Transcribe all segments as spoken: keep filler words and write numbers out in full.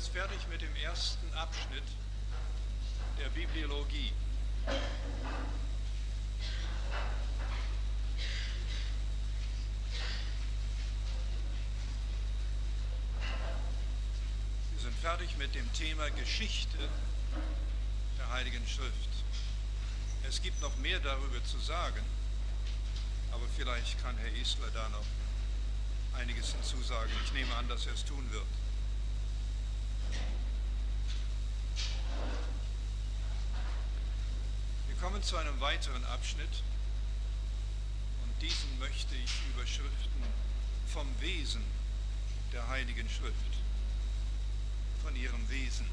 jetzt fertig mit dem ersten Abschnitt der Bibliologie. Wir sind fertig mit dem Thema Geschichte der Heiligen Schrift. Es gibt noch mehr darüber zu sagen, aber vielleicht kann Herr Esler da noch einiges hinzusagen. Ich nehme an, dass er es tun wird. Wir kommen zu einem weiteren Abschnitt und diesen möchte ich überschriften: vom Wesen der Heiligen Schrift, von ihrem Wesen.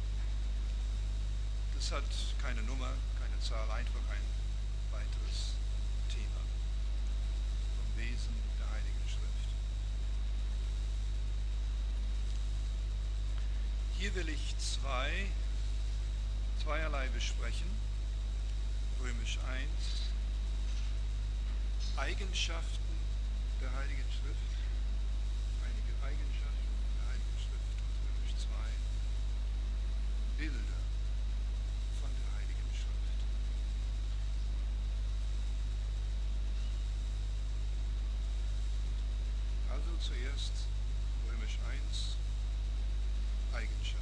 Das hat keine Nummer, keine Zahl, einfach ein weiteres Thema. Vom Wesen der Heiligen Schrift. Hier will ich zwei, zweierlei besprechen. Römisch eins, Eigenschaften der Heiligen Schrift, einige Eigenschaften der Heiligen Schrift, und Römisch zwei, Bilder von der Heiligen Schrift. Also zuerst Römisch eins, Eigenschaften.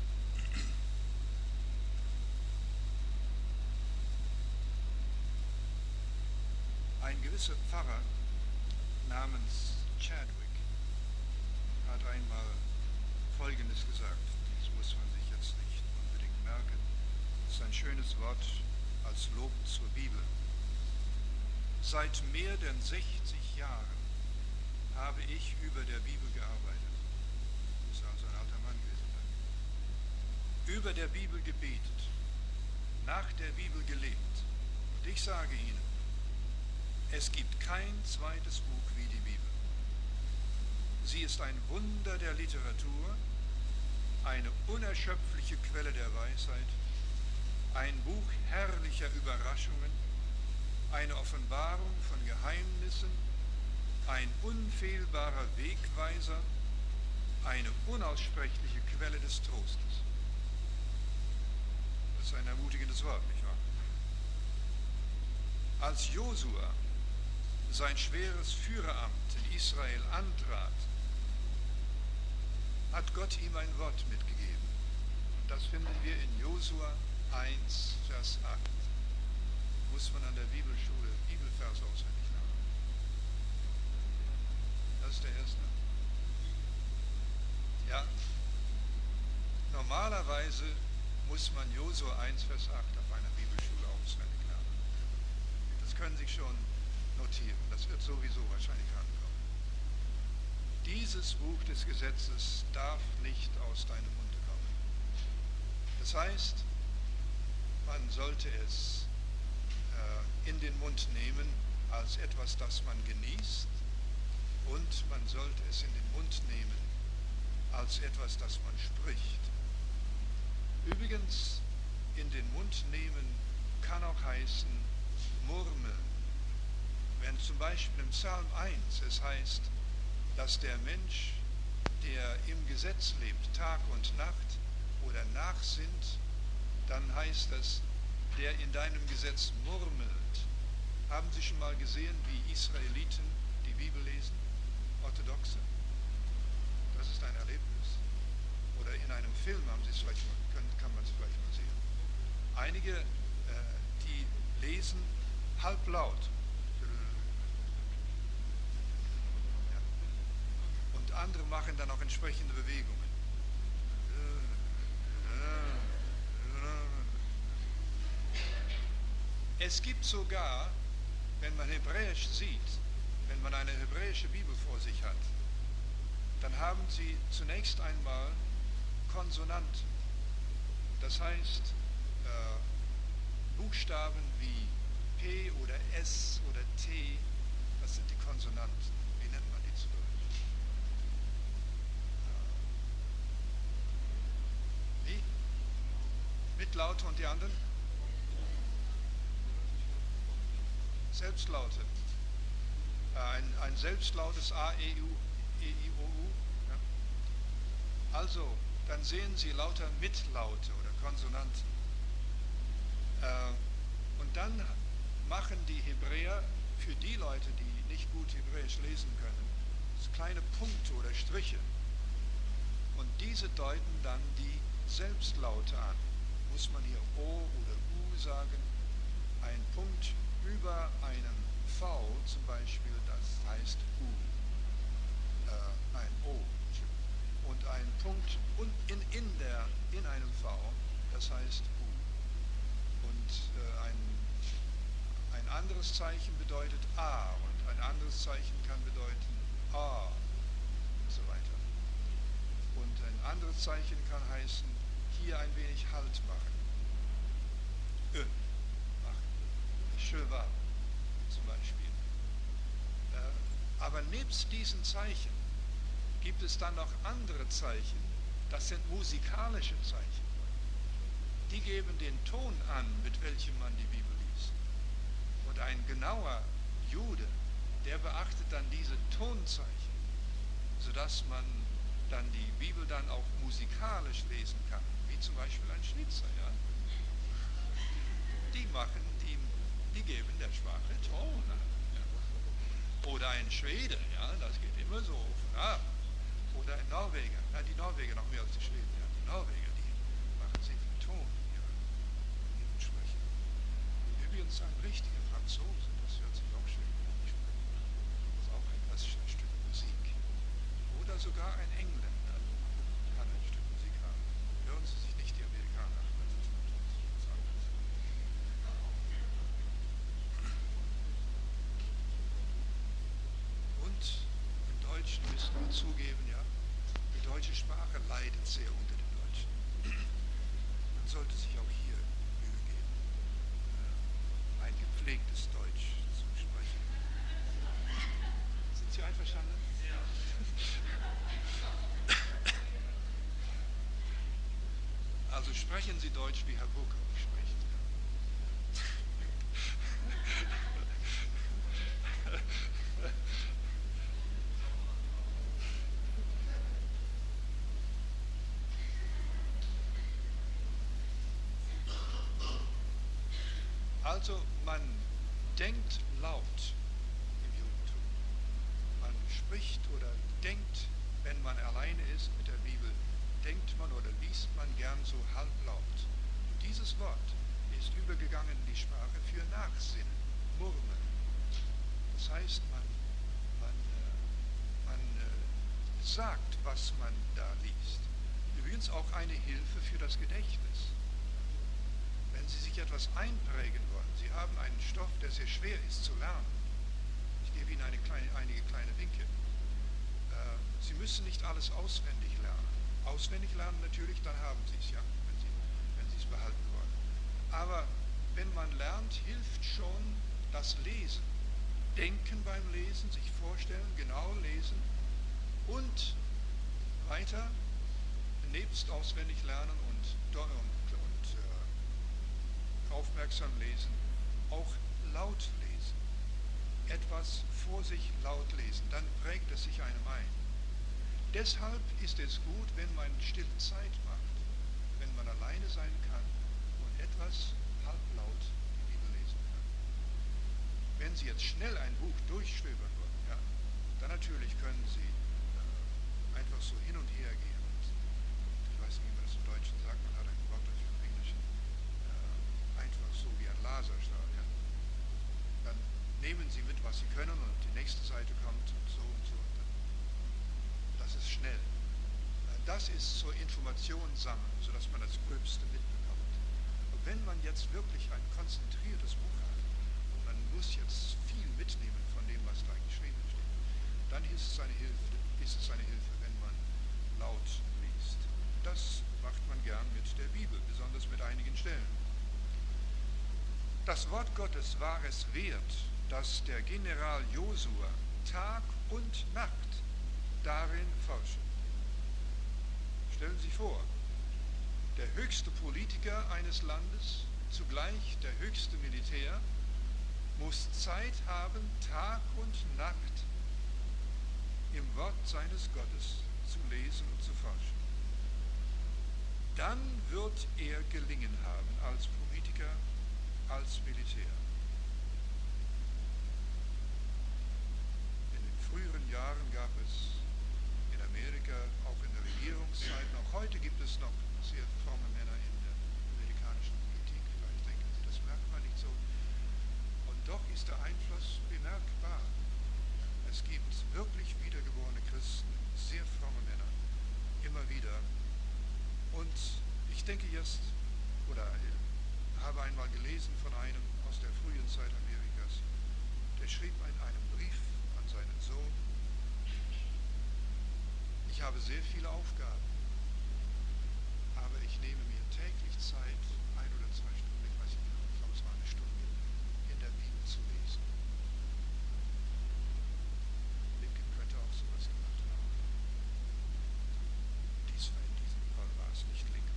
Ein gewisser Pfarrer namens Chadwick hat einmal Folgendes gesagt. Das muss man sich jetzt nicht unbedingt merken. Das ist ein schönes Wort als Lob zur Bibel. Seit mehr denn sechzig Jahren habe ich über der Bibel gearbeitet. Das ist also ein alter Mann gewesen. Über der Bibel gebetet, nach der Bibel gelebt. Und ich sage Ihnen, es gibt kein zweites Buch wie die Bibel. Sie ist ein Wunder der Literatur, eine unerschöpfliche Quelle der Weisheit, ein Buch herrlicher Überraschungen, eine Offenbarung von Geheimnissen, ein unfehlbarer Wegweiser, eine unaussprechliche Quelle des Trostes. Das ist ein ermutigendes Wort, nicht wahr? Als Josua sein schweres Führeramt in Israel antrat, hat Gott ihm ein Wort mitgegeben. Und das finden wir in Josua eins, Vers acht. Muss man an der Bibelschule Bibelverse auswendig lernen. Das ist der erste. Ja, normalerweise muss man Josua eins, Vers acht auf einer Bibelschule auswendig lernen. Das können Sie schon notieren. Das wird sowieso wahrscheinlich ankommen. Dieses Buch des Gesetzes darf nicht aus deinem Munde kommen. Das heißt, man sollte es äh, in den Mund nehmen als etwas, das man genießt, und man sollte es in den Mund nehmen als etwas, das man spricht. Übrigens, in den Mund nehmen kann auch heißen murmeln. Wenn zum Beispiel im Psalm eins es heißt, dass der Mensch, der im Gesetz lebt, Tag und Nacht oder nachsinnt, dann heißt es, der in deinem Gesetz murmelt. Haben Sie schon mal gesehen, wie Israeliten die Bibel lesen? Orthodoxe? Das ist ein Erlebnis. Oder in einem Film haben Sie es vielleicht mal, können, kann man es vielleicht mal sehen. Einige, äh, die lesen halblaut. Andere machen dann auch entsprechende Bewegungen. Es gibt sogar, wenn man Hebräisch sieht, wenn man eine hebräische Bibel vor sich hat, dann haben sie zunächst einmal Konsonanten. Das heißt, äh, Buchstaben wie P oder S oder T, das sind die Konsonanten. Wie nennt man die zu Deutsch? Wie? Mitlaute und die anderen? Selbstlaute. Äh, ein, ein selbstlautes A, E, U, E, I, O, U. Ja. Also, dann sehen Sie lauter Mitlaute oder Konsonanten. Äh, und dann machen die Hebräer für die Leute, die nicht gut Hebräisch lesen können, kleine Punkte oder Striche. Und diese deuten dann die Selbstlaute an. Muss man hier O oder U sagen? Ein Punkt über einem V zum Beispiel, das heißt U. Äh, ein O. Und ein Punkt in, in, der, in einem V, das heißt U. Und äh, ein, ein anderes Zeichen bedeutet A und ein anderes Zeichen kann bedeuten A und so weiter. Und ein anderes Zeichen kann heißen, hier ein wenig Halt machen. Ö machen. Schöwa zum Beispiel. Äh, aber nebst diesen Zeichen gibt es dann noch andere Zeichen, das sind musikalische Zeichen. Die geben den Ton an, mit welchem man die Bibel liest. Und ein genauer Jude, der beachtet dann diese Tonzeichen, sodass man dann die Bibel dann auch musikalisch lesen kann, wie zum Beispiel ein Schnitzer. Ja? Die machen, die, die geben der Sprache Ton an. Ja? Oder ein Schwede, ja, das geht immer so ab. Oder ein Norweger, ja, die Norweger noch mehr als die Schweden, ja, die Norweger, die machen sehr viel Ton in ihren, in ihren Sprechen. Übrigens ein richtiger Franzose, das hört sich auch schön an. Das ist auch ein klassisches Stück Musik. Oder sogar ein Engländer kann ein Stück Musik haben. Hören Sie sich nicht die Amerikaner an, das ist was anderes. Und im Deutschen müssen wir zugeben, ja, die deutsche Sprache leidet sehr unter dem Deutschen. Man sollte sich auch hier Mühe geben, ein gepflegtes Deutsch zu sprechen. Sind Sie einverstanden? Ja. Also sprechen Sie Deutsch, wie Herr Burkhardt spricht. Also man denkt laut im Judentum. Man spricht oder denkt, wenn man alleine ist mit der Bibel, denkt man oder liest man gern so halblaut. Und dieses Wort ist übergegangen in die Sprache für Nachsinnen, Murmeln. Das heißt, man, man, äh, man äh, sagt, was man da liest. Übrigens auch eine Hilfe für das Gedächtnis. Wenn Sie sich etwas einprägen wollen, Sie haben einen Stoff, der sehr schwer ist zu lernen. Ich gebe Ihnen eine kleine, einige kleine Winke. Äh, Sie müssen nicht alles auswendig lernen. Auswendig lernen natürlich, dann haben Sie es ja, wenn Sie, wenn Sie es behalten wollen. Aber wenn man lernt, hilft schon das Lesen. Denken beim Lesen, sich vorstellen, genau lesen und weiter, nebst auswendig lernen und, und, und äh, aufmerksam lesen, auch laut lesen. Etwas vor sich laut lesen, dann prägt es sich einem ein. Deshalb ist es gut, wenn man stille Zeit macht, wenn man alleine sein kann und etwas halblaut die Bibel lesen kann. Wenn Sie jetzt schnell ein Buch durchstöbern wollen, ja, dann natürlich können Sie äh, einfach so hin und her gehen. Und ich weiß nicht, wie man das im Deutschen sagt, man hat ein Wort dafür im Englischen. Äh, einfach so wie ein Laserstrahl. Ja. Dann nehmen Sie mit, was Sie können und die nächste Seite kommt und so und so. Das ist schnell. Das ist zur Information sammeln, sodass man das Gröbste mitbekommt. Und wenn man jetzt wirklich ein konzentriertes Buch hat und man muss jetzt viel mitnehmen von dem, was da geschrieben steht, dann ist es eine Hilfe, ist es eine Hilfe, wenn man laut liest. Das macht man gern mit der Bibel, besonders mit einigen Stellen. Das Wort Gottes war es wert, dass der General Josua Tag und Nacht darin forsche. Stellen Sie sich vor, der höchste Politiker eines Landes, zugleich der höchste Militär, muss Zeit haben, Tag und Nacht im Wort seines Gottes zu lesen und zu forschen. dann wird er gelingen haben als Politiker, als Militär. In den früheren Jahren gab es in Amerika, auch in der Regierungszeit, auch heute gibt es noch sehr fromme Männer in der amerikanischen Politik. Vielleicht denken Sie, das merkt man nicht so. Und doch ist der Einfluss bemerkbar. Es gibt wirklich wiedergeborene Christen, sehr fromme Männer, immer wieder. Und ich denke jetzt, oder habe einmal gelesen von einem aus der frühen Zeit Amerikas, der schrieb in einem Brief an seinen Sohn: Ich habe sehr viele Aufgaben, aber ich nehme mir täglich Zeit, ein oder zwei Stunden, ich weiß nicht genau, ich glaube es war eine Stunde, in der Bibel zu lesen. Lincoln könnte auch sowas gemacht haben. Dies war in diesem Fall war es nicht Lincoln.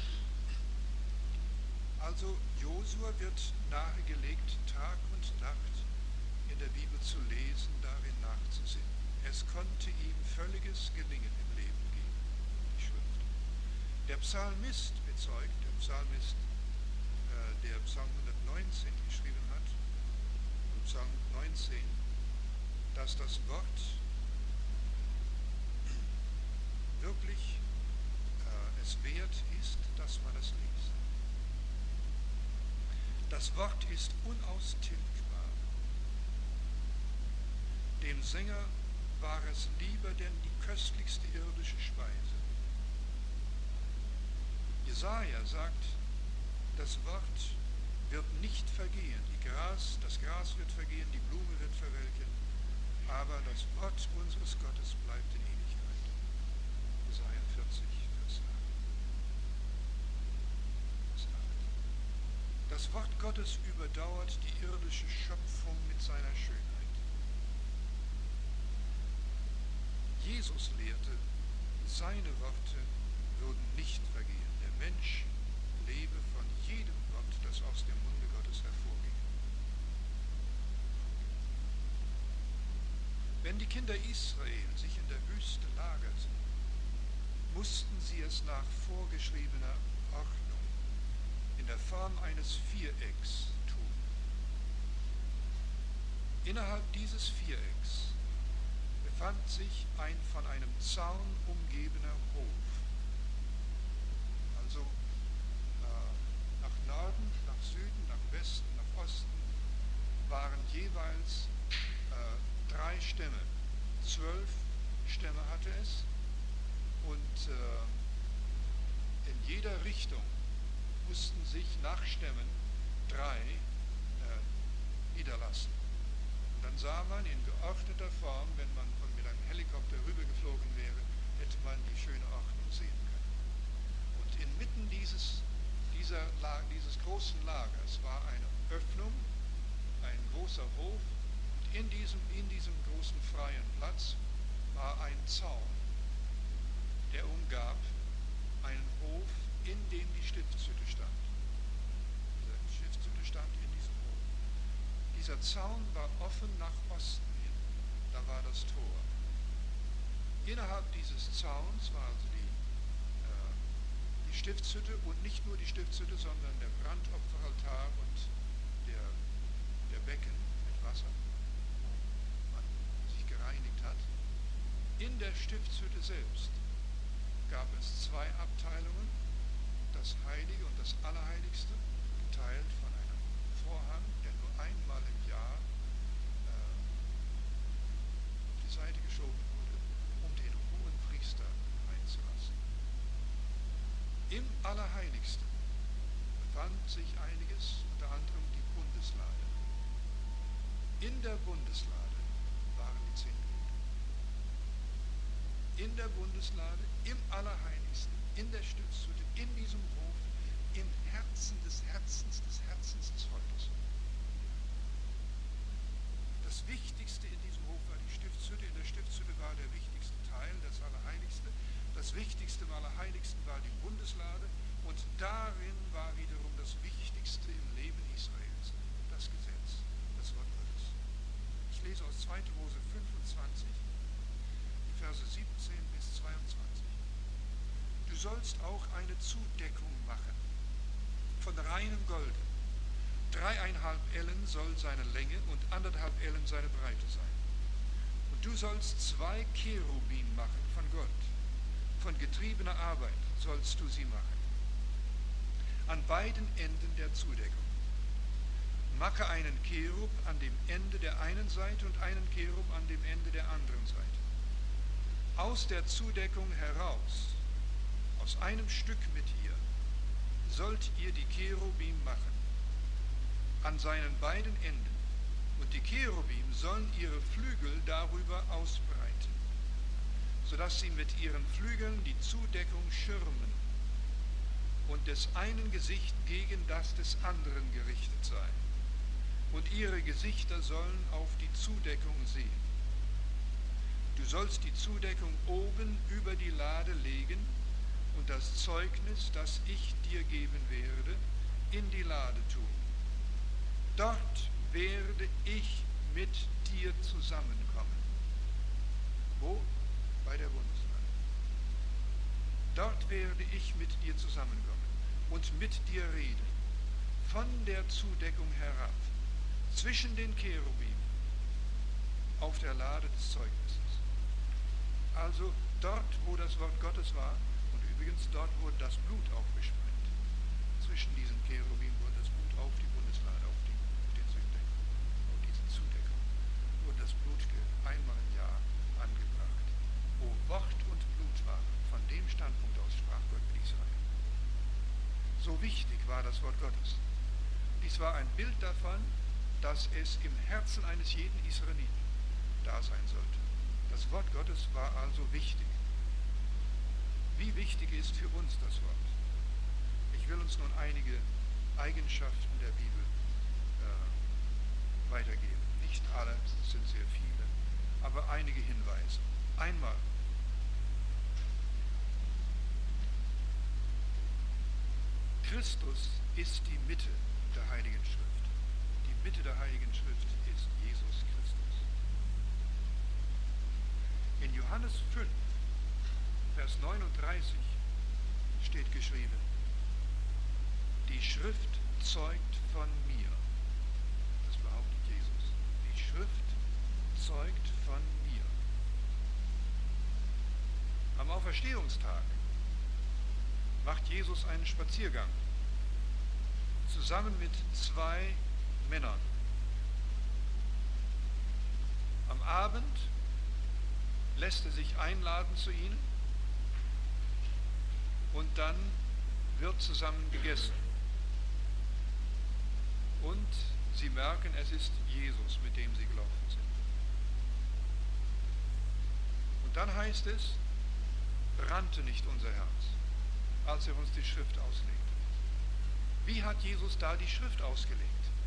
Also Josua wird nahegelegt, Tag und Nacht in der Bibel zu lesen, darin nachzusinnen. Es konnte ihm völliges Gelingen im Leben geben, die Schrift. Der Psalmist bezeugt, der Psalmist, äh, der Psalm hundertneunzehn geschrieben hat, Psalm neunzehn, dass das Wort wirklich äh, es wert ist, dass man es liest. Das Wort ist unaustilgbar. Dem Sänger war es lieber denn die köstlichste irdische Speise. Jesaja sagt, das Wort wird nicht vergehen. Die Gras, das Gras wird vergehen, die Blume wird verwelken, aber das Wort unseres Gottes bleibt in Ewigkeit. Jesaja vierzig, Vers acht. Das Wort Gottes überdauert die irdische Schöpfung mit seiner Schönheit. Jesus lehrte, seine Worte würden nicht vergehen. Der Mensch lebe von jedem Wort, das aus dem Munde Gottes hervorgeht. Wenn die Kinder Israel sich in der Wüste lagerten, mussten sie es nach vorgeschriebener Ordnung in der Form eines Vierecks tun. Innerhalb dieses Vierecks befand sich ein von einem Zaun umgebener Hof. Also äh, nach Norden, nach Süden, nach Westen, nach Osten waren jeweils äh, drei Stämme. Zwölf Stämme hatte es und äh, in jeder Richtung mussten sich nach Stämmen drei äh, niederlassen. Und dann sah man in geordneter Form, wenn man von, mit einem Helikopter rübergeflogen wäre, hätte man die schöne Ordnung sehen können. Und inmitten dieses, dieser, dieses großen Lagers war eine Öffnung, ein großer Hof, und in diesem, in diesem großen freien Platz war ein Zaun, der umgab einen Hof, in dem die Stiftshütte stand. Die Stiftshütte stand in diesem Hof. Dieser Zaun war offen nach Osten hin, da war das Tor. Innerhalb dieses Zauns war also die, äh, die Stiftshütte, und nicht nur die Stiftshütte, sondern der Brandopferaltar und der, der Becken mit Wasser, wo man sich gereinigt hat. In der Stiftshütte selbst gab es zwei Abteilungen, das Heilige und das Allerheiligste, geteilt von einem Vorhang, der nur einmal im Jahr äh, auf die Seite geschoben wurde, um den hohen Priester einzulassen. Im Allerheiligsten befand sich einiges, unter anderem die Bundeslade. In der Bundeslade waren die zehn Gebote. In der Bundeslade, im Allerheiligsten, in der Stiftshütte, in diesem Hof, im Herzen des Herzens des Herzens des Volkes. Das Wichtigste in diesem Hof war die Stiftshütte. In der Stiftshütte war der wichtigste Teil, das Allerheiligste. Das Wichtigste im Allerheiligsten war die Bundeslade, und darin war wiederum das Wichtigste im Leben Israels, das Gesetz, das Wort Gottes. Ich lese aus zweiter Mose fünfundzwanzig, die Verse siebzehn bis zweiundzwanzig. Du sollst auch eine Zudeckung machen von reinem Golde. Dreieinhalb Ellen soll seine Länge und anderthalb Ellen seine Breite sein. Und du sollst zwei Cherubim machen von Gold. Von getriebener Arbeit sollst du sie machen. An beiden Enden der Zudeckung. Mache einen Cherub an dem Ende der einen Seite und einen Cherub an dem Ende der anderen Seite. Aus der Zudeckung heraus, aus einem Stück mit ihr, sollt ihr die Cherubim machen, an seinen beiden Enden. Und die Cherubim sollen ihre Flügel darüber ausbreiten, sodass sie mit ihren Flügeln die Zudeckung schirmen und des einen Gesicht gegen das des anderen gerichtet sei. Und ihre Gesichter sollen auf die Zudeckung sehen. Du sollst die Zudeckung oben über die Lade legen und das Zeugnis, das ich dir geben werde, in die Lade tun. Dort werde ich mit dir zusammenkommen. Wo? Bei der Bundeslade. Dort werde ich mit dir zusammenkommen und mit dir reden, von der Zudeckung herab, zwischen den Cherubim, auf der Lade des Zeugnisses. Also dort, wo das Wort Gottes war, und übrigens dort wurde das Blut auch besprengt. Zwischen diesen Cherubim wurde das Blut auf die Bundeslade, auf, die, auf den Sünddeckung, auf diese Zudeckung, wurde das Blut einmal im Jahr angebracht. Wo Wort und Blut war, von dem Standpunkt aus sprach Gott mit Israel. So wichtig war das Wort Gottes. Dies war ein Bild davon, dass es im Herzen eines jeden Israeliten da sein sollte. Das Wort Gottes war also wichtig. Wie wichtig ist für uns das Wort? Ich will uns nun einige Eigenschaften der Bibel äh, weitergeben. Nicht alle, es sind sehr viele, aber einige Hinweise. Einmal, Christus ist die Mitte der Heiligen Schrift. Die Mitte der Heiligen Schrift ist Jesus Christus. In Johannes fünf, Vers neununddreißig steht geschrieben, die Schrift zeugt von mir. Das behauptet Jesus. Die Schrift zeugt von mir. Am Auferstehungstag macht Jesus einen Spaziergang zusammen mit zwei Männern. Am Abend lässt er sich einladen zu ihnen und dann wird zusammen gegessen. Und sie merken, es ist Jesus, mit dem sie gelaufen sind. Und dann heißt es, brannte nicht unser Herz, als er uns die Schrift auslegte. Wie hat Jesus da die Schrift ausgelegt?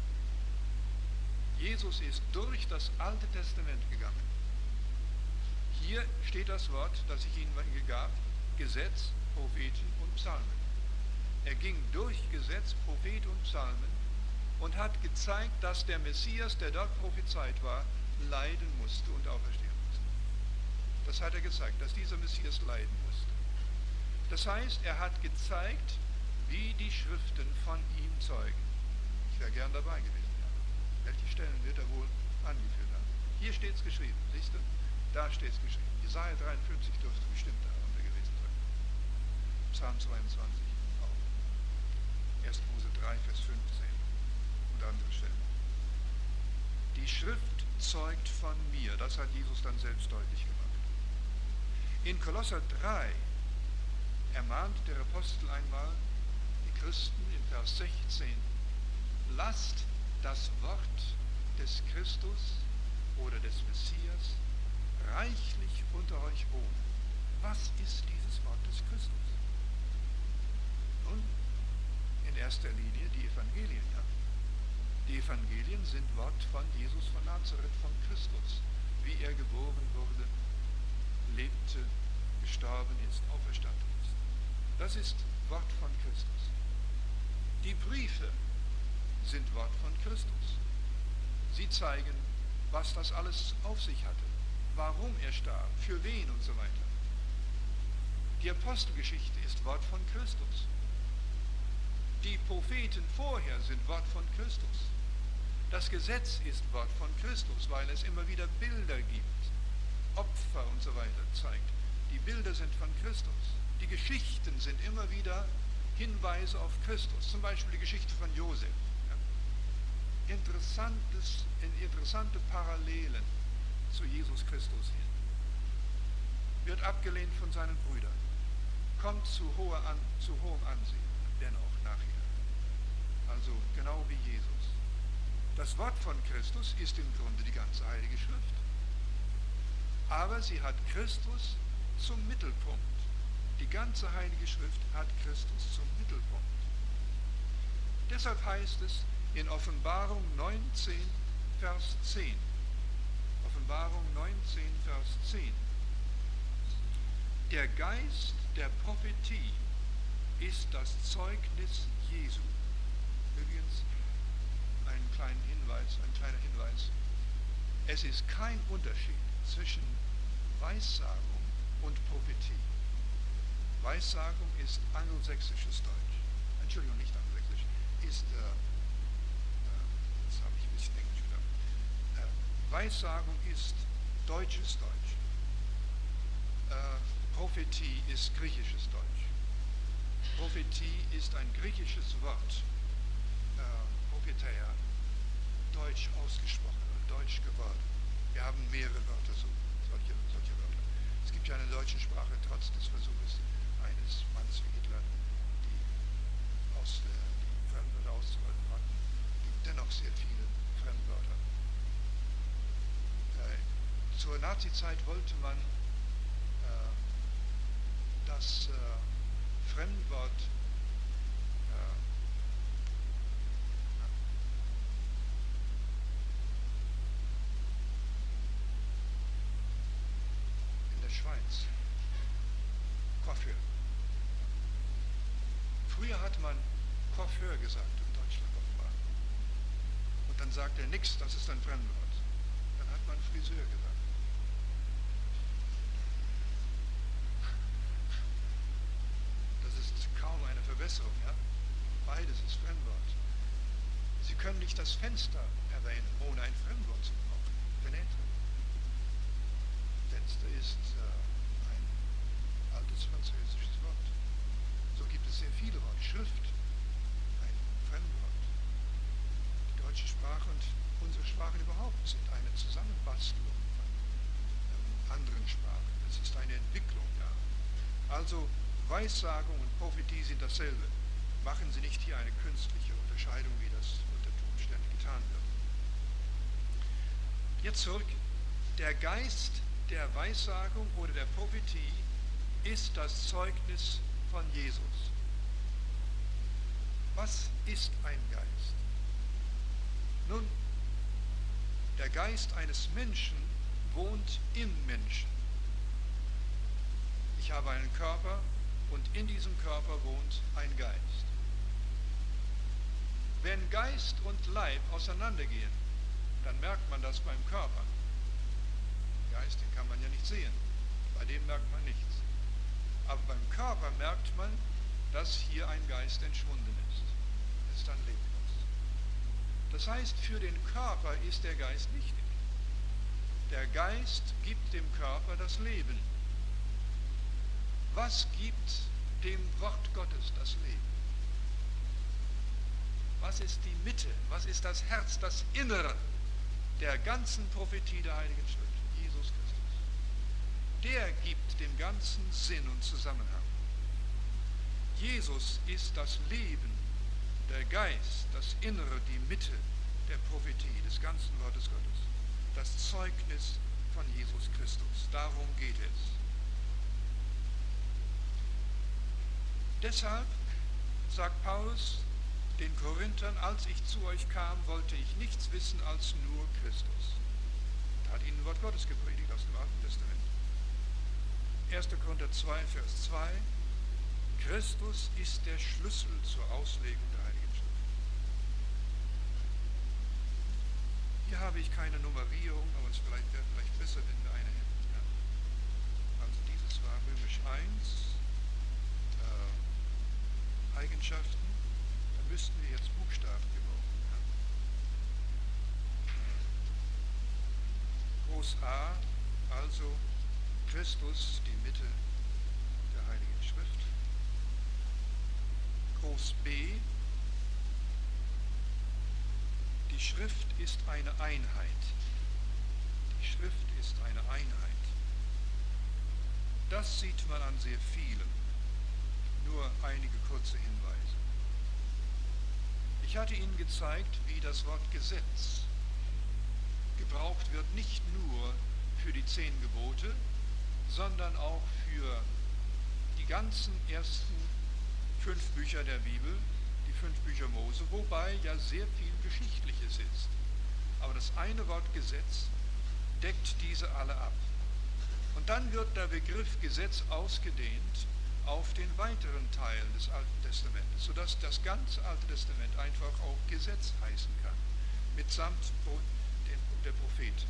Jesus ist durch das Alte Testament gegangen. Hier steht das Wort, das ich Ihnen gab, Gesetz, Propheten und Psalmen. Er ging durch Gesetz, Prophet und Psalmen und hat gezeigt, dass der Messias, der dort prophezeit war, leiden musste und auferstehen musste. Das hat er gezeigt, dass dieser Messias leiden musste. Das heißt, er hat gezeigt, wie die Schriften von ihm zeugen. Ich wäre gern dabei gewesen. Welche Stellen wird er wohl angeführt haben? Hier steht es geschrieben, siehst du? Da steht es geschrieben. Jesaja dreiundfünfzig dürfte bestimmt darunter gewesen sein. Psalm zweiundzwanzig auch. erster Mose drei, Vers fünfzehn und andere Stellen. Die Schrift zeugt von mir, das hat Jesus dann selbst deutlich gemacht. In Kolosser drei ermahnt der Apostel einmal die Christen in Vers sechzehn, lasst das Wort des Christus oder des Messias reichlich unter euch wohnen. Was ist dieses Wort des Christus? Nun, in erster Linie die Evangelien, ja. Die Evangelien sind Wort von Jesus von Nazareth, von Christus, wie er geboren wurde, lebte, gestorben ist, auferstanden ist. Das ist Wort von Christus. Die Briefe sind Wort von Christus. Sie zeigen, was das alles auf sich hatte, warum er starb, für wen und so weiter. Die Apostelgeschichte ist Wort von Christus. Die Propheten vorher sind Wort von Christus. Das Gesetz ist Wort von Christus, weil es immer wieder Bilder gibt, Opfer und so weiter zeigt. Die Bilder sind von Christus. Die Geschichten sind immer wieder Hinweise auf Christus. Zum Beispiel die Geschichte von Josef. Ja. Interessantes, interessante Parallelen zu Jesus Christus hin. Wird abgelehnt von seinen Brüdern. Kommt zu, hoher An, zu hohem Ansehen, dennoch nachher. Also genau wie Jesus. Das Wort von Christus ist im Grunde die ganze Heilige Schrift. Aber sie hat Christus zum Mittelpunkt. Die ganze Heilige Schrift hat Christus zum Mittelpunkt. Deshalb heißt es in Offenbarung neunzehn, Vers zehn. Offenbarung neunzehn, Vers zehn. Der Geist der Prophetie ist das Zeugnis Jesu. Übrigens ein kleiner Hinweis, ein kleiner Hinweis. Es ist kein Unterschied zwischen Weissagung und Prophetie. Weissagung ist angelsächsisches Deutsch. Entschuldigung, nicht angelsächsisch. Ist, äh, äh, jetzt habe ich ein bisschen Englisch gedacht. Äh, Weissagung ist deutsches Deutsch. Äh, Prophetie ist griechisches Deutsch. Prophetie ist ein griechisches Wort. Äh, Prophetia, deutsch ausgesprochen oder deutsch geworden. Wir haben mehrere Wörter, so, solche, solche Wörter. Es gibt ja in der deutschen Sprache trotz des Versuches eines Mannes wie Hitler, die, aus, äh, die Fremdwörter auszurotten hatten, gibt dennoch sehr viele Fremdwörter. Äh, zur Nazizeit wollte man äh, das äh, Fremdwort äh, in der Schweiz Coiffeur. Früher hat man Coiffeur gesagt in Deutschland offenbar. Und dann sagt er nichts, das ist ein Fremdwort. Dann hat man Friseur gesagt. Das ist kaum eine Verbesserung, ja? Beides ist Fremdwort. Sie können nicht das Fenster erwähnen, ohne ein Fremdwort zu brauchen. Fenêtre. Fenster ist äh, ein altes französisches Wort. So gibt es sehr viele Worte. Schrift, ein Fremdwort. Die deutsche Sprache und unsere Sprachen überhaupt sind eine Zusammenbastelung von ähm, anderen Sprachen. Es ist eine Entwicklung da. Also Weissagung und Prophetie sind dasselbe. Machen Sie nicht hier eine künstliche Unterscheidung, wie das unter Umständen getan wird. Jetzt zurück. Der Geist der Weissagung oder der Prophetie ist das Zeugnis von Jesus. Was ist ein Geist? Nun, der Geist eines Menschen wohnt im Menschen. Ich habe einen Körper und in diesem Körper wohnt ein Geist. Wenn Geist und Leib auseinandergehen, dann merkt man das beim Körper. Geist, den kann man ja nicht sehen. Bei dem merkt man nichts. Aber beim Körper merkt man, dass hier ein Geist entschwunden ist. Es ist dann leblos. Das heißt, für den Körper ist der Geist wichtig. Der Geist gibt dem Körper das Leben. Was gibt dem Wort Gottes das Leben? Was ist die Mitte? Was ist das Herz, das Innere der ganzen Prophetie der Heiligen Schrift? Jesus Christus. Der gibt dem Ganzen Sinn und Zusammenhang. Jesus ist das Leben, der Geist, das Innere, die Mitte der Prophetie des ganzen Wortes Gottes. Das Zeugnis von Jesus Christus. Darum geht es. Deshalb sagt Paulus den Korinthern, als ich zu euch kam, wollte ich nichts wissen als nur Christus. Er hat ihnen Wort Gottes gepredigt aus dem Alten Testament. erster Korinther zwei, Vers zwei. Christus ist der Schlüssel zur Auslegung der Heiligen Schrift. Hier habe ich keine Nummerierung, aber es vielleicht, wäre vielleicht besser, wenn wir eine hätten. Ja? Also dieses war Römisch eins, Freundschaften, dann müssten wir jetzt Buchstaben gebrauchen. Ja? Groß A, also Christus, die Mitte der Heiligen Schrift. Groß B, die Schrift ist eine Einheit. Die Schrift ist eine Einheit. Das sieht man an sehr vielen. Nur einige kurze Hinweise. Ich hatte Ihnen gezeigt, wie das Wort Gesetz gebraucht wird, nicht nur für die zehn Gebote, sondern auch für die ganzen ersten fünf Bücher der Bibel, die fünf Bücher Mose, wobei ja sehr viel Geschichtliches ist. Aber das eine Wort Gesetz deckt diese alle ab. Und dann wird der Begriff Gesetz ausgedehnt auf den weiteren Teil des Alten Testamentes, sodass das ganze Alte Testament einfach auch Gesetz heißen kann, mitsamt der Propheten.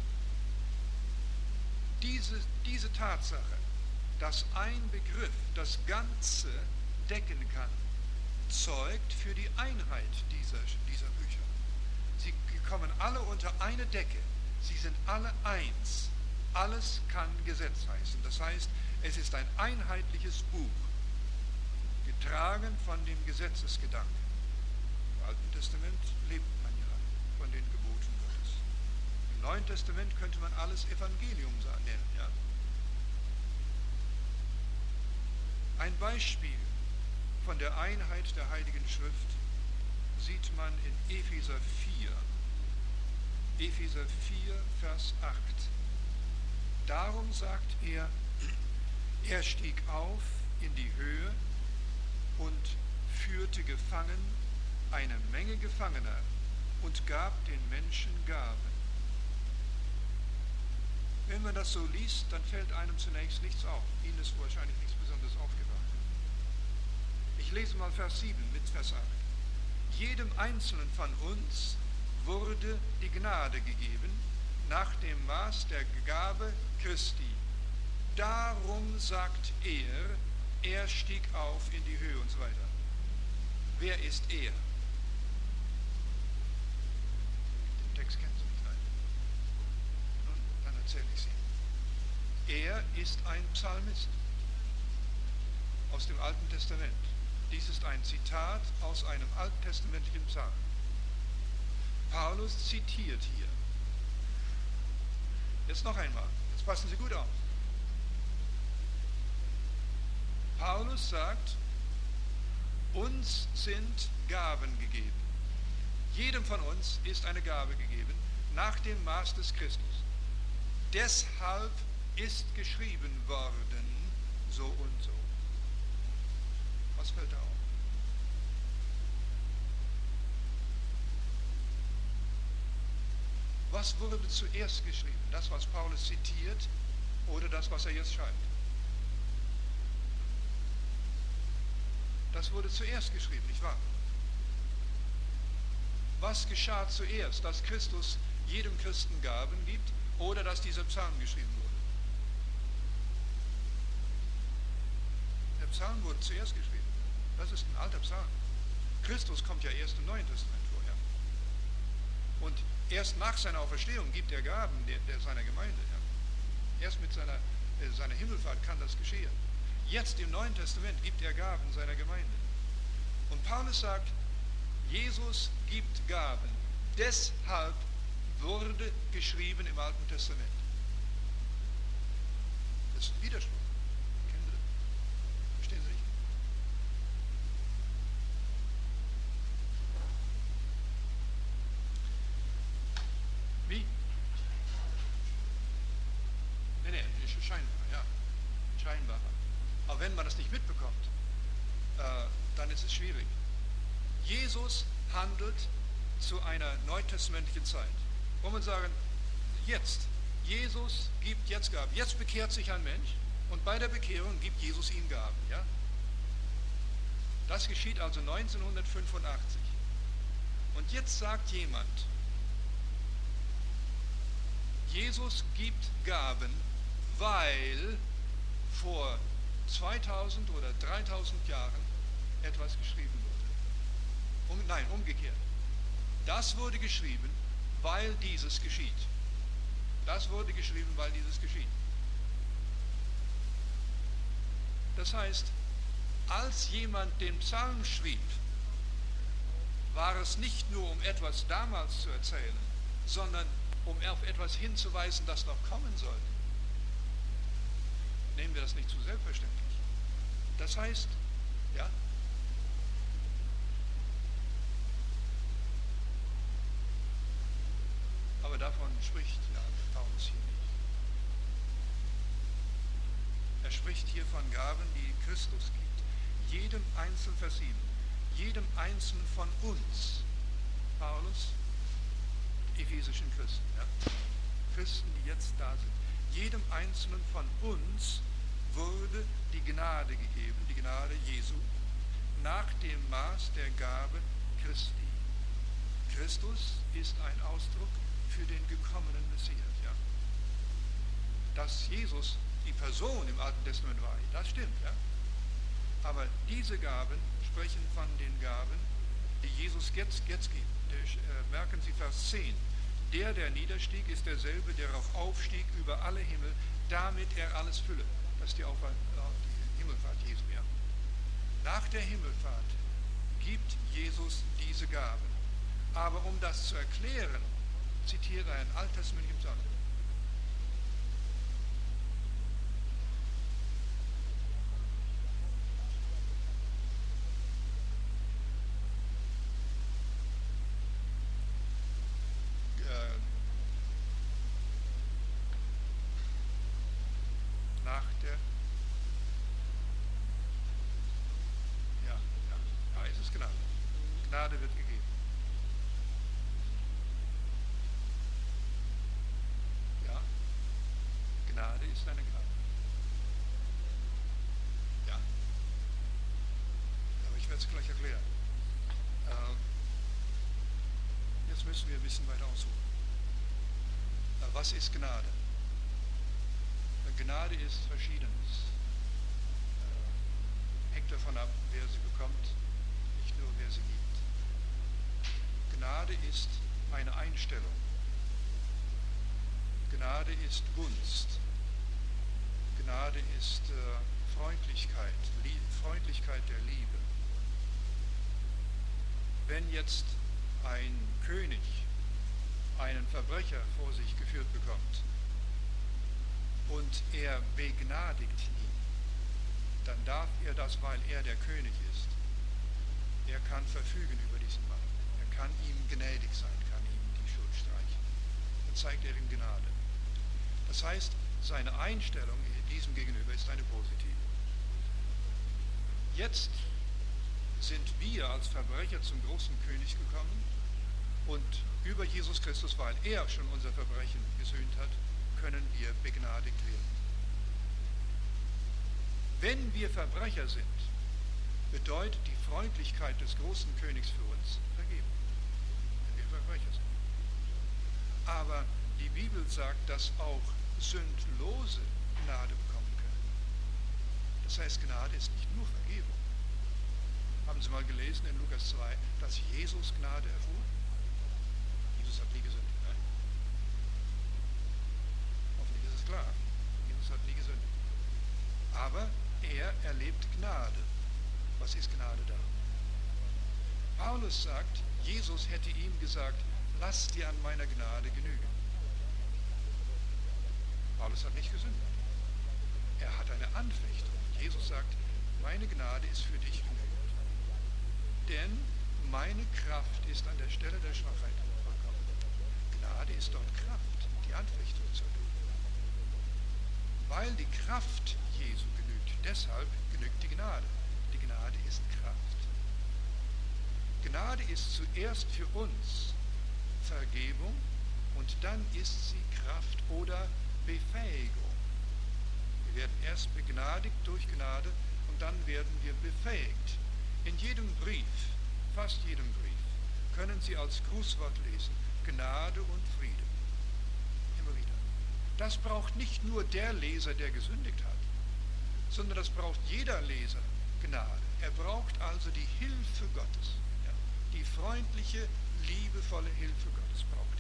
Diese, diese Tatsache, dass ein Begriff das Ganze decken kann, zeugt für die Einheit dieser, dieser Bücher. Sie kommen alle unter eine Decke. Sie sind alle eins. Alles kann Gesetz heißen. Das heißt, es ist ein einheitliches Buch, getragen von dem Gesetzesgedanken. Im Alten Testament lebt man ja von den Geboten Gottes. Im Neuen Testament könnte man alles Evangelium nennen. Ja? Ein Beispiel von der Einheit der Heiligen Schrift sieht man in Epheser vier. Epheser vier, Vers acht. Darum sagt er, er stieg auf in die Höhe und führte gefangen eine Menge Gefangener und gab den Menschen Gaben. Wenn man das so liest, dann fällt einem zunächst nichts auf. Ihnen ist wahrscheinlich nichts Besonderes aufgefallen. Ich lese mal Vers sieben mit Vers acht. Jedem Einzelnen von uns wurde die Gnade gegeben, nach dem Maß der Gabe Christi. Darum sagt er, er stieg auf in die Höhe und so weiter. Wer ist er? Den Text kennen Sie nicht, nein. Nun, dann erzähle ich Sie. Er ist ein Psalmist aus dem Alten Testament. Dies ist ein Zitat aus einem alttestamentlichen Psalm. Paulus zitiert hier. Jetzt noch einmal, jetzt passen Sie gut auf. Paulus sagt, uns sind Gaben gegeben. Jedem von uns ist eine Gabe gegeben, nach dem Maß des Christus. Deshalb ist geschrieben worden, so und so. Was fällt da auf? Was wurde zuerst geschrieben? Das, was Paulus zitiert oder das, was er jetzt schreibt? Das wurde zuerst geschrieben, nicht wahr? Was geschah zuerst? Dass Christus jedem Christen Gaben gibt oder dass dieser Psalm geschrieben wurde? Der Psalm wurde zuerst geschrieben. Das ist ein alter Psalm. Christus kommt ja erst im Neuen Testament vorher. Und erst nach seiner Auferstehung gibt er Gaben der, der seiner Gemeinde. Ja. Erst mit seiner, äh, seiner Himmelfahrt kann das geschehen. Jetzt im Neuen Testament gibt er Gaben seiner Gemeinde. Und Paulus sagt, Jesus gibt Gaben. Deshalb wurde geschrieben im Alten Testament. Das ist ein Widerspruch. Kennen Sie das? Verstehen Sie nicht? Wie? Nee, nee, scheinbar, ja. Scheinbar. Aber wenn man das nicht mitbekommt, äh, dann ist es schwierig. Jesus handelt zu einer neutestamentlichen Zeit. Wo man sagen, jetzt, Jesus gibt jetzt Gaben. Jetzt bekehrt sich ein Mensch und bei der Bekehrung gibt Jesus ihm Gaben. Ja? Das geschieht also neunzehnhundertfünfundachtzig. Und jetzt sagt jemand, Jesus gibt Gaben, weil vor zweitausend oder dreitausend Jahren etwas geschrieben wurde. Um, nein, umgekehrt. Das wurde geschrieben, weil dieses geschieht. Das wurde geschrieben, weil dieses geschieht. Das heißt, als jemand den Psalm schrieb, war es nicht nur, um etwas damals zu erzählen, sondern um auf etwas hinzuweisen, das noch kommen sollte. Nehmen wir das nicht zu selbstverständlich. Das heißt, ja, aber davon spricht ja Paulus hier nicht. Er spricht hier von Gaben, die Christus gibt. Jedem Einzelnen, Vers sieben, jedem Einzelnen von uns, Paulus, ephesischen Christen, ja, Christen, die jetzt da sind, jedem Einzelnen von uns wurde die Gnade gegeben, die Gnade Jesu, nach dem Maß der Gabe Christi. Christus ist ein Ausdruck für den gekommenen Messias. Ja? Dass Jesus die Person im Alten Testament war, das stimmt. Ja? Aber diese Gaben sprechen von den Gaben, die Jesus jetzt, jetzt gibt. Äh, merken Sie Vers zehn. Der, der niederstieg, ist derselbe, der auch aufstieg über alle Himmel, damit er alles fülle. Das ist die, Auffahrt, die Himmelfahrt Jesu. Ja? Nach der Himmelfahrt gibt Jesus diese Gaben. Aber um das zu erklären, zitiert er einen alttestamentlichen Psalm. Nach der, ja, ja, ja, es ist Gnade. Gnade wird gegeben. Ja, Gnade ist eine Gnade. Ja, aber ich werde es gleich erklären. Ähm, jetzt müssen wir ein bisschen weiter ausholen. Äh, was ist Gnade? Gnade ist Verschiedenes. Äh, hängt davon ab, wer sie bekommt, nicht nur wer sie gibt. Gnade ist eine Einstellung. Gnade ist Gunst. Gnade ist äh, Freundlichkeit, Lie Freundlichkeit der Liebe. Wenn jetzt ein König einen Verbrecher vor sich geführt bekommt, und er begnadigt ihn, dann darf er das, weil er der König ist. Er kann verfügen über diesen Mann. Er kann ihm gnädig sein, kann ihm die Schuld streichen. Dann zeigt er ihm Gnade. Das heißt, seine Einstellung diesem gegenüber ist eine positive. Jetzt sind wir als Verbrecher zum großen König gekommen und über Jesus Christus, weil er schon unser Verbrechen gesühnt hat, können wir begnadigt werden. Wenn wir Verbrecher sind, bedeutet die Freundlichkeit des großen Königs für uns Vergebung, wenn wir Verbrecher sind. Aber die Bibel sagt, dass auch Sündlose Gnade bekommen können. Das heißt, Gnade ist nicht nur Vergebung. Haben Sie mal gelesen in Lukas zwei, dass Jesus Gnade erfuhr? Jesus hat nie gesündigt. Klar, Jesus hat nie gesündigt. Aber er erlebt Gnade. Was ist Gnade da? Paulus sagt, Jesus hätte ihm gesagt, lass dir an meiner Gnade genügen. Paulus hat nicht gesündigt. Er hat eine Anfechtung. Jesus sagt, meine Gnade ist für dich genügend. Denn meine Kraft ist an der Stelle der Schwachheit vollkommen. Gnade ist dort Kraft, die Anfechtung zu erleben. Weil die Kraft Jesu genügt, deshalb genügt die Gnade. Die Gnade ist Kraft. Gnade ist zuerst für uns Vergebung und dann ist sie Kraft oder Befähigung. Wir werden erst begnadigt durch Gnade und dann werden wir befähigt. In jedem Brief, fast jedem Brief, können Sie als Grußwort lesen, Gnade und Friede. Immer wieder. Das braucht nicht nur der Leser, der gesündigt hat, sondern das braucht jeder Leser Gnade. Er braucht also die Hilfe Gottes. Ja? Die freundliche, liebevolle Hilfe Gottes braucht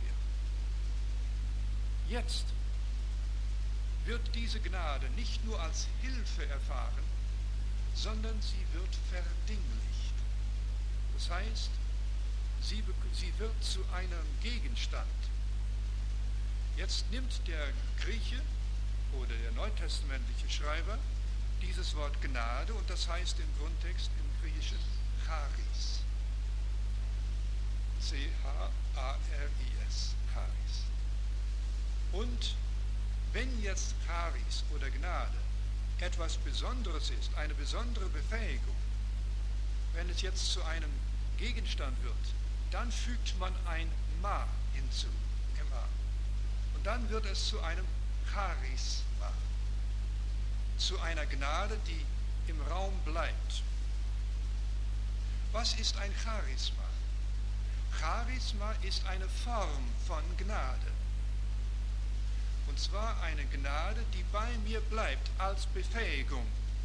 er. Jetzt wird diese Gnade nicht nur als Hilfe erfahren, sondern sie wird verdinglicht. Das heißt, sie, sie wird zu einem Gegenstand. Jetzt nimmt der Grieche oder der neutestamentliche Schreiber dieses Wort Gnade und das heißt im Grundtext im Griechischen Charis. C H A R I S, Charis. Und wenn jetzt Charis oder Gnade etwas Besonderes ist, eine besondere Befähigung, wenn es jetzt zu einem Gegenstand wird, dann fügt man ein Ma hinzu, M A. Und dann wird es zu einem Charisma, zu einer Gnade, die im Raum bleibt. Was ist ein Charisma? Charisma ist eine Form von Gnade. Und zwar eine Gnade, die bei mir bleibt als Befähigung.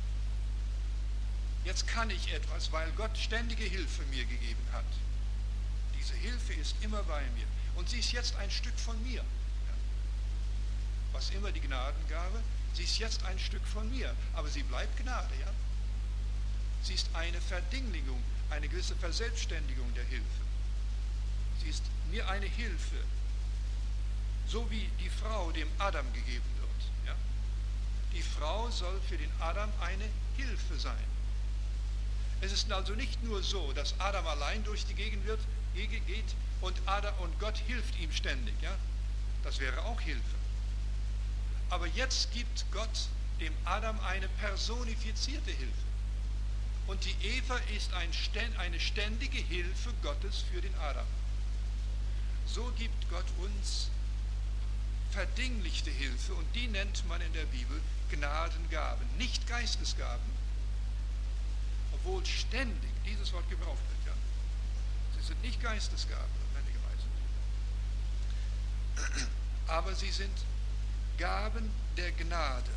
Jetzt kann ich etwas, weil Gott ständige Hilfe mir gegeben hat. Diese Hilfe ist immer bei mir. Und sie ist jetzt ein Stück von mir. Was immer die Gnadengabe, sie ist jetzt ein Stück von mir. Aber sie bleibt Gnade, ja? Sie ist eine Verdinglichung, eine gewisse Verselbstständigung der Hilfe. Sie ist mir eine Hilfe. So wie die Frau dem Adam gegeben wird. Ja? Die Frau soll für den Adam eine Hilfe sein. Es ist also nicht nur so, dass Adam allein durch die Gegend wird, geht und, Adam, und Gott hilft ihm ständig. Ja? Das wäre auch Hilfe. Aber jetzt gibt Gott dem Adam eine personifizierte Hilfe. Und die Eva ist ein, eine ständige Hilfe Gottes für den Adam. So gibt Gott uns verdinglichte Hilfe und die nennt man in der Bibel Gnadengaben, nicht Geistesgaben, obwohl ständig dieses Wort gebraucht wird. Ja? Sie sind nicht Geistesgaben, notwendigerweise. Aber sie sind Gaben der Gnade.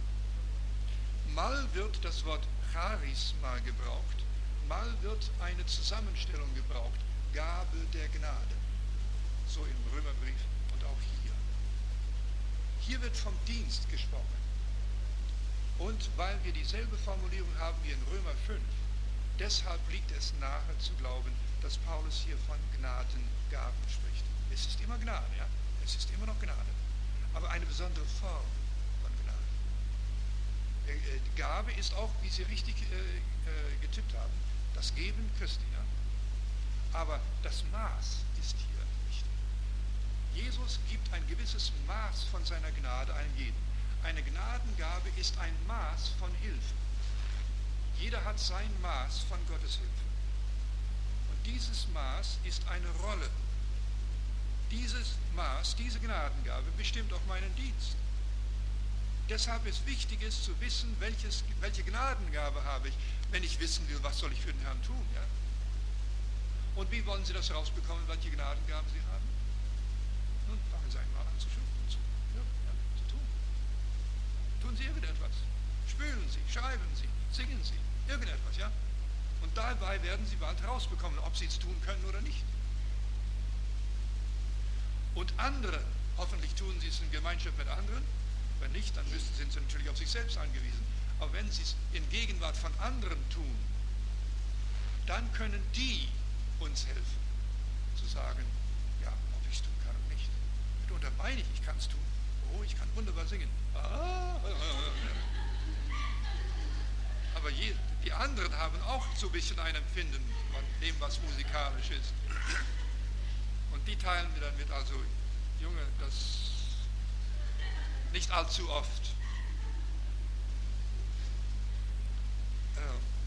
Mal wird das Wort Charisma gebraucht, mal wird eine Zusammenstellung gebraucht, Gabe der Gnade. So im Römerbrief und auch hier. Hier wird vom Dienst gesprochen. Und weil wir dieselbe Formulierung haben wie in Römer fünf, deshalb liegt es nahe zu glauben, dass Paulus hier von Gnadengaben spricht. Es ist immer Gnade, ja? Es ist immer noch Gnade. Aber eine besondere Form von Gnade. Die Gabe ist auch, wie Sie richtig äh, getippt haben, das Geben Christi. Ja? Aber das Maß ist hier wichtig. Jesus gibt ein gewisses Maß von seiner Gnade einem jeden. Eine Gnadengabe ist ein Maß von Hilfe. Jeder hat sein Maß von Gottes Hilfe. Und dieses Maß ist eine Rolle. Dieses Maß, diese Gnadengabe bestimmt auch meinen Dienst. Deshalb ist wichtig, ist zu wissen, welches, welche Gnadengabe habe ich, wenn ich wissen will, was soll ich für den Herrn tun. Ja? Und wie wollen Sie das herausbekommen, welche Gnadengaben Sie haben? Nun fangen Sie einmal an zu schuften, zu, ja, ja, zu tun. Tun Sie irgendetwas. Spülen Sie, schreiben Sie, singen Sie, irgendetwas, ja? Und dabei werden Sie bald herausbekommen, ob Sie es tun können oder nicht. Und andere, hoffentlich tun Sie es in Gemeinschaft mit anderen, wenn nicht, dann müssen, sind Sie natürlich auf sich selbst angewiesen. Aber wenn Sie es in Gegenwart von anderen tun, dann können die uns helfen, zu sagen, ja, ob ich es tun kann oder nicht. Mitunter meine ich, ich kann es tun. Oh, ich kann wunderbar singen. Ah, aber je, die anderen haben auch so ein bisschen ein Empfinden von dem, was musikalisch ist. Und die teilen wir dann mit, also, Junge, das nicht allzu oft. Äh,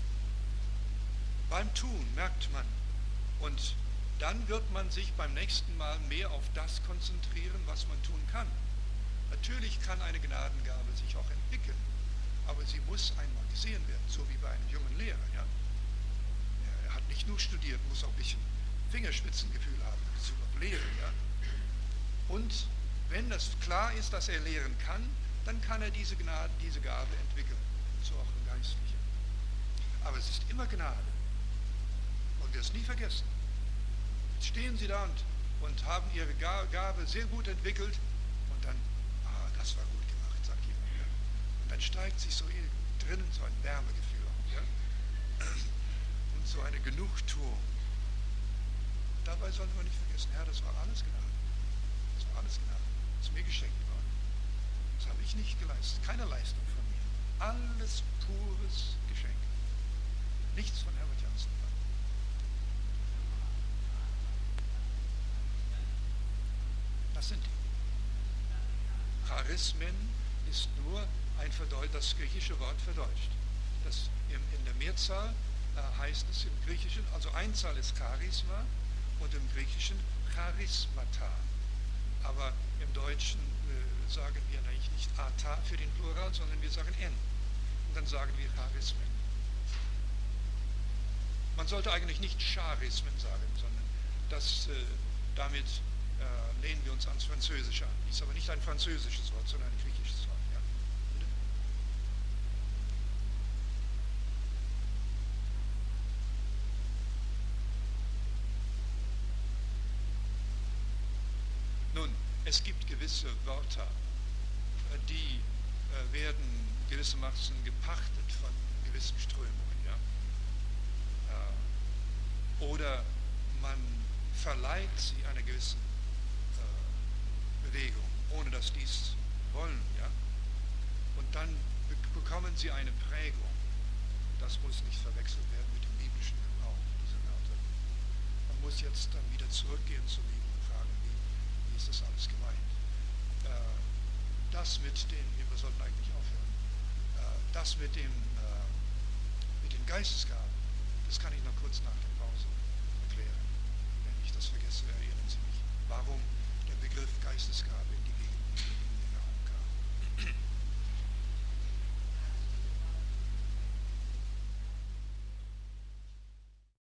beim Tun merkt man. Und dann wird man sich beim nächsten Mal mehr auf das konzentrieren, was man tun kann. Natürlich kann eine Gnadengabe sich auch entwickeln, aber sie muss einmal gesehen werden, so wie bei einem jungen Lehrer. Ja? Er hat nicht nur studiert, muss auch ein bisschen Fingerspitzengefühl haben, zu lehren. Ja? Und wenn das klar ist, dass er lehren kann, dann kann er diese Gnade, diese Gabe entwickeln, so auch im Geistlichen. Aber es ist immer Gnade. wir es nie vergessen. Jetzt stehen sie da und, und haben ihre Gabe sehr gut entwickelt und dann, ah, das war gut gemacht, sagt jemand. Ja. Und dann steigt sich so drinnen so ein Wärmegefühl auf. Ja. Und so eine Genugtuung. Dabei sollten wir nicht vergessen, Herr, das war alles Gnade. Das war alles Gnade. Das ist mir geschenkt worden. Das habe ich nicht geleistet. Keine Leistung von mir. Alles pures Geschenk. Nichts von Herbert Janssen. Das sind die. Charismen ist nur ein Verdeut das griechische Wort verdeutscht. Das in, in der Mehrzahl äh, heißt es im Griechischen, also Einzahl ist Charisma und im Griechischen Charismata. Aber im Deutschen äh, sagen wir eigentlich nicht ata für den Plural, sondern wir sagen n. Und dann sagen wir Charismen. Man sollte eigentlich nicht Charismen sagen, sondern das, äh, damit äh, lehnen wir uns ans Französische an. Ist aber nicht ein französisches Wort, sondern ein griechisches Wort. Ja. Nun, es gibt gewisse Wörter, die äh, werden gewissermaßen gepachtet von gewissen Strömungen. Ja? Äh, oder man verleiht sie einer gewissen äh, Bewegung, ohne dass die es wollen. Ja? Und dann be bekommen sie eine Prägung. Das muss nicht verwechselt werden mit dem biblischen Gebrauch dieser Wörter. Man muss jetzt dann wieder zurückgehen zur Bibel und fragen, wie, wie ist das alles gemeint. Äh, das mit den, wir sollten eigentlich aufhören, äh, das mit, dem, äh, mit den Geistesgaben, das kann ich noch kurz nach der Pause erklären.